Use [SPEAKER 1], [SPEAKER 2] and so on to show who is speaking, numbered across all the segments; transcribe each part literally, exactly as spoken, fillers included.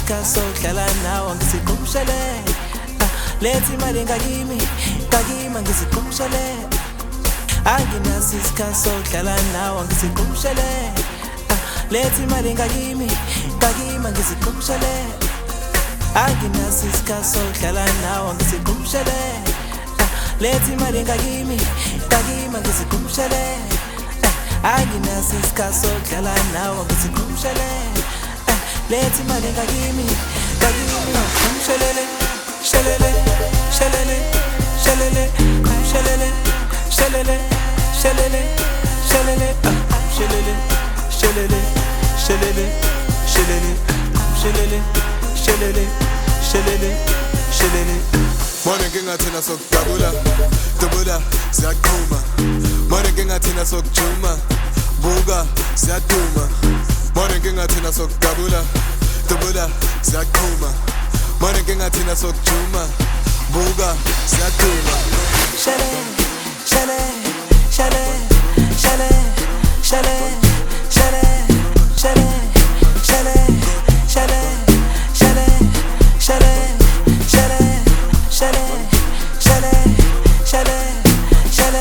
[SPEAKER 1] isikhathi sokudlala nawe ngisiqhumshele lethi imali ngakimi ngakima ngisiqhumshele anginaso isikhathi sokudlala nawe ngisiqhumshele lethi imali ngakimi ngakima ngisiqhumshele anginaso isikhathi sokudlala nawe ngisiqhumshele lethi imali ngakimi ngakima ngisiqhumshele anginaso isikhathi sokudlala nawe ngisiqhumshele lethi imali ngakimi ngakimi ngumshelele shelele shelele shelele shelele shelele shelele shelele shelele shelele shelele shelele shelele shelele shelele shelele
[SPEAKER 2] Mone ngingathina sokudabula dubula siyaqhuma Mone ngingathina sokujuma buka siyaduma Mone ngingathina sokudabula dubula siyaqhuma Mone ngingathina sokujuma buka siyaduma
[SPEAKER 1] Shale shale shale shale shale shale shale shale shale shale shale shale shale shale shale shale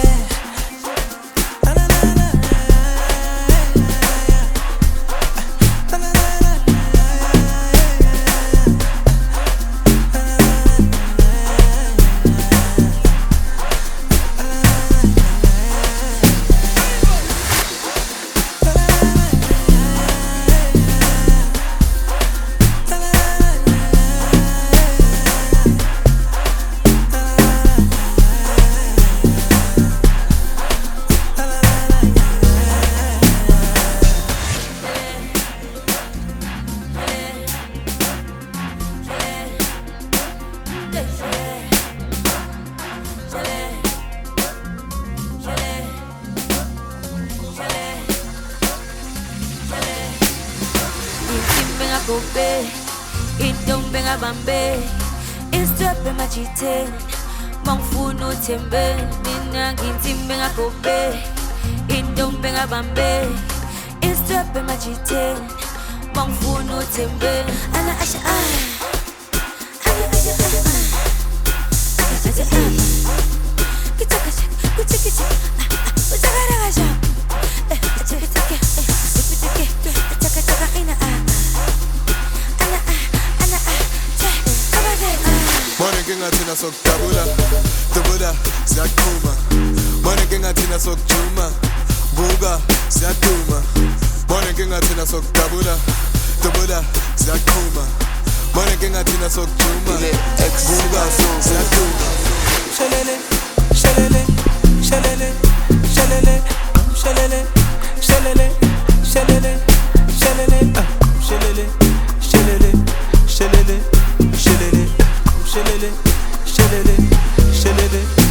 [SPEAKER 3] Gobe, itombe ngabambe, isitwebe majite, mangfuna uthembe, mina ngintimbe ngagobe, itombe ngabambe, isitwebe majite, mangfuna uthembe, ana asha ah, ana asha ah, ana asha ah, kitaka kitaka kitaka, kitaka raja, eh kitaka kitaka, kitaka kitaka, kitaka ina ah.
[SPEAKER 2] Mone ngingathina sokudabula dubula siyaqhuma Mone ngingathina sokujuma buka siyaduma Mone ngingathina sokudabula dubula siyaqhuma Mone ngingathina sokujuma buka siyaduma
[SPEAKER 1] Shelele shelele shelele shelele shelele shelele shelele shelele shelele shelele shelele shelele shelele shelele shelele